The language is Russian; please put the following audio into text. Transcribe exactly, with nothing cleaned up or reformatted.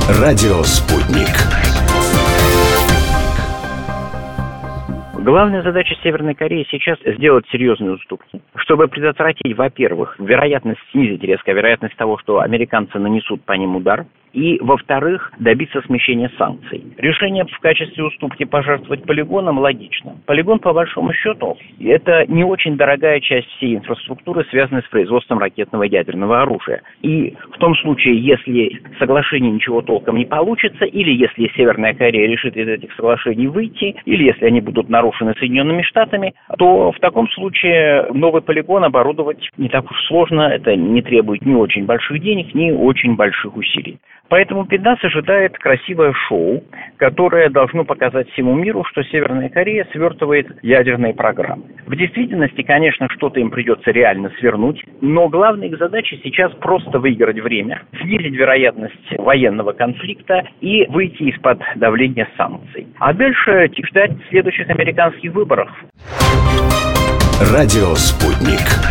Радио «Спутник». Главная задача Северной Кореи сейчас сделать серьезные уступки, чтобы предотвратить, во-первых, вероятность, снизить резко вероятность того, что американцы нанесут по ним удар, и, во-вторых, добиться смещения санкций. Решение в качестве уступки пожертвовать полигоном логично. Полигон, по большому счету, это не очень дорогая часть всей инфраструктуры, связанной с производством ракетного и ядерного оружия. И в том случае, если соглашение ничего толком не получится, или если Северная Корея решит из этих соглашений выйти, или если они будут нарушены Соединенными Штатами, то в таком случае новый полигон оборудовать не так уж сложно, это не требует ни очень больших денег, ни очень больших усилий. Поэтому нас ожидает красивое шоу, которое должно показать всему миру, что Северная Корея свертывает ядерные программы. В действительности, конечно, что-то им придется реально свернуть, но главная их задача сейчас просто выиграть время, снизить вероятность военного конфликта и выйти из-под давления санкций. А дальше ждать следующих американских выборов. Радио «Спутник».